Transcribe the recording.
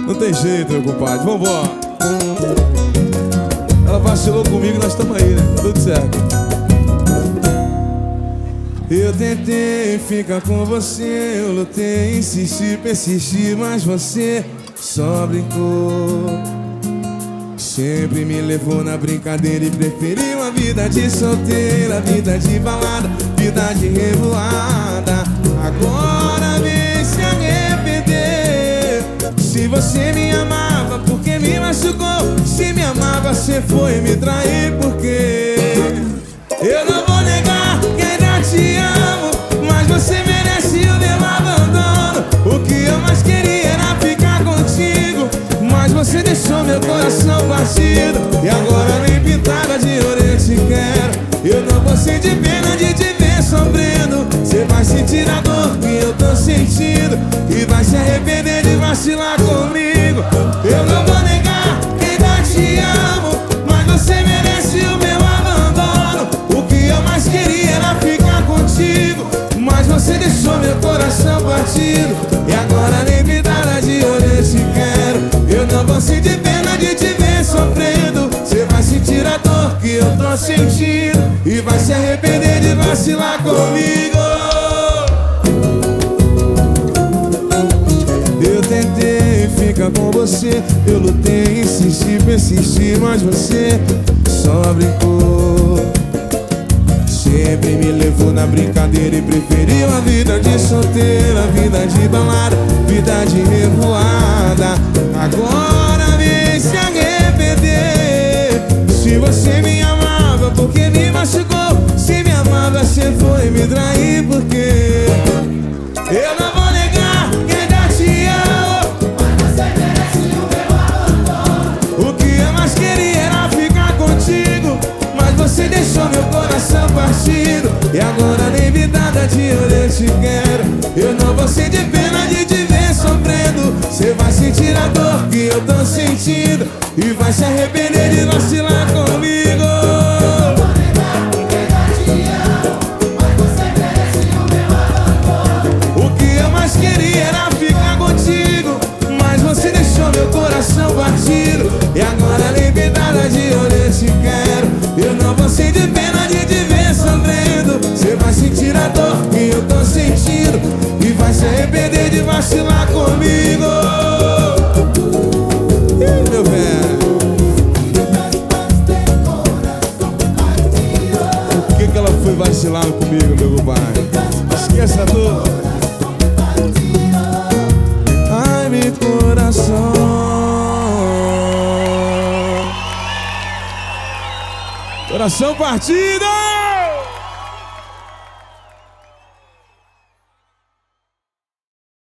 Não tem jeito, meu compadre, vambora. Ela vacilou comigo, nós estamos aí, né? Tudo certo. Eu tentei ficar com você, eu lutei, insisti, persisti, mas você só brincou. Sempre me levou na brincadeira e preferiu a vida de solteira, vida de balada, vida de revoada. Agora vem se arrepender. Se você me amava, porque me machucou? Se me amava, você foi me trair, porque eu não vou negar que ainda te amo, mas você merece o meu abandono. O que eu mais queria era ficar contigo, mas você deixou meu coração partido. E agora nem pintada de ouro eu te quero. Eu não vou sentir pena de te ver sofrendo. Você vai sentir a dor que eu tô sentindo e vai se arrepender de vacilar comigo. Eu não vou negar que ainda te amo, mas você merece o meu abandono. O que eu mais queria era ficar contigo, mas você deixou meu coração partido. E agora nem pintada de ouro eu te quero. Eu não vou sentir pena de te ver sofrendo. Você vai sentir a dor que eu tô sentindo e vai se arrepender de vacilar comigo. Eu tentei ficar com você, eu lutei, insisti, persisti, mas você só brincou. Sempre me levou na brincadeira e preferiu a vida de solteira, vida de balada, vida de revoada. Agora vem se arrepender. Se você me amava, porque me machucou? Se me amava, você foi me trair, porque eu não vou negar que ainda te amo, mas você merece o meu abandono. O que eu mais queria era ficar contigo, mas você deixou meu coração partido. E agora nem vidada de ouro eu te quero. Eu não vou sentir pena de te ver sofrendo. Você vai sentir a dor que eu tô sentindo e vai se arrepender de vacilar comigo. O que eu mais queria era ficar contigo, mas você deixou meu coração partido. E agora nem vidada de ouro eu te quero. Eu não vou sentir pena de te ver sofrendo. Você vai sentir a dor que eu tô sentindo e vai se arrepender de vacilar comigo. Ih, meu velho, por que ela foi vacilar comigo, meu compadre? Esqueça tudo. Ai, meu coração. Coração partido!